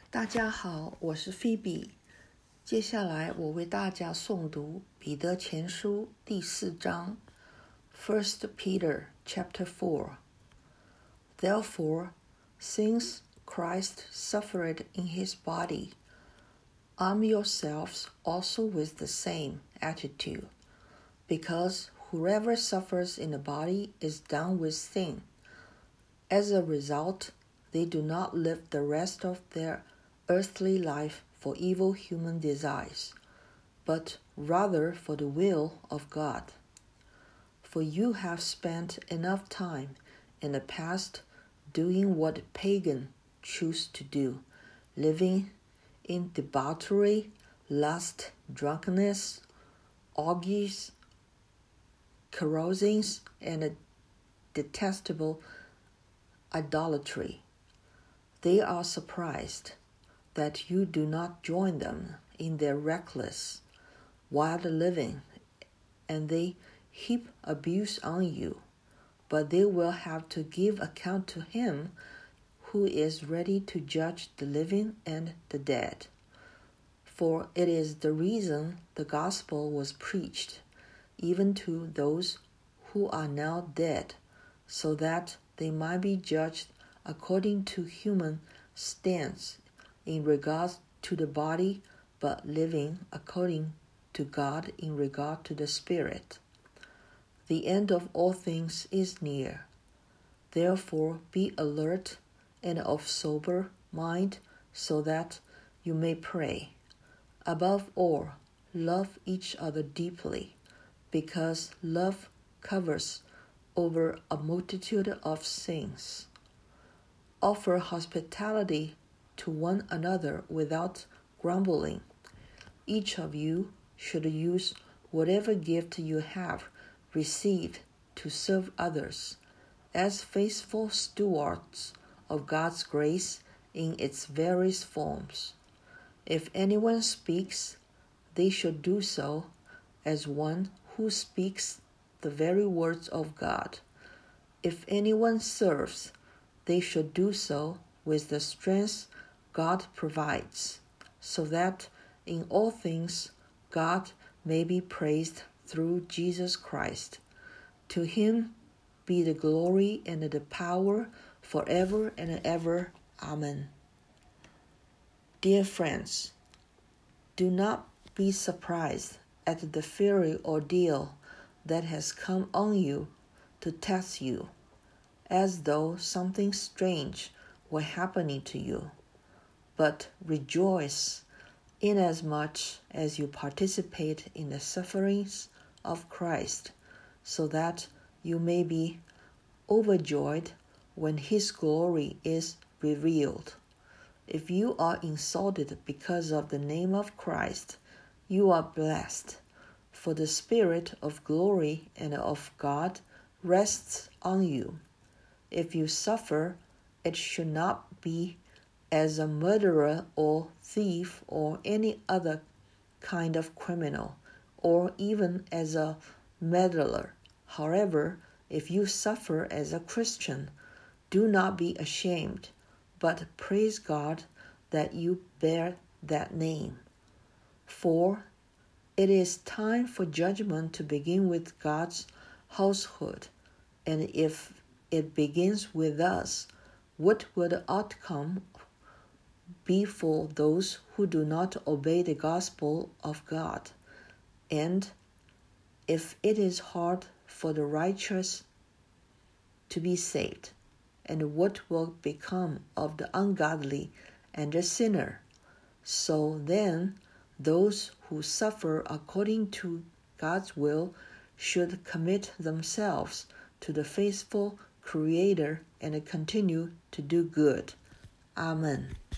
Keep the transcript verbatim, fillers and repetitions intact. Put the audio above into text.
大家好，我是菲比。接下来我为大家诵读彼得前书第四章 First Peter chapter four. Therefore, since Christ suffered in his body, arm yourselves also with the same attitude, because whoever suffers in the body is done with sin. As a result, they do not live the rest of their earthly life for evil human desires, but rather for the will of God. For you have spent enough time in the past doing what pagans choose to do, living in debauchery, lust, drunkenness, orgies, carousings, and detestable idolatry. They are surprised that you do not join them in their reckless, wild living, and they heap abuse on you, but they will have to give account to him who is ready to judge the living and the dead. For it is the reason the gospel was preached, even to those who are now dead, so that they might be judged according to human standards in regard to the body, but living according to God in regard to the spirit. The end of all things is near. Therefore be alert and of sober mind, so that you may pray. Above all, love each other deeply, because love covers over a multitude of sins. Offer hospitality to one another without grumbling. Each of you should use whatever gift you have received to serve others, as faithful stewards of God's grace in its various forms. If anyone speaks, they should do so as one who speaks the very words of God. If anyone serves, they should do so with the strength God provides, so that in all things God may be praised through Jesus Christ. To him be the glory and the power forever and ever. Amen. Dear friends, do not be surprised at the fiery ordeal that has come on you to test you, as though something strange were happening to you. But rejoice inasmuch as you participate in the sufferings of Christ, so that you may be overjoyed when his glory is revealed. If you are insulted because of the name of Christ, you are blessed, for the Spirit of glory and of God rests on you. If you suffer, it should not be as a murderer or thief or any other kind of criminal, or even as a meddler. However, if you suffer as a Christian, do not be ashamed, but praise God that you bear that name. For it is time for judgment to begin with God's household, and if it begins with us, what will the outcome be for those who do not obey the gospel of God? And if it is hard for the righteous to be saved, and what will become of the ungodly and the sinner? So then, those who suffer according to God's will should commit themselves to the faithful Creator and continue to do good. Amen.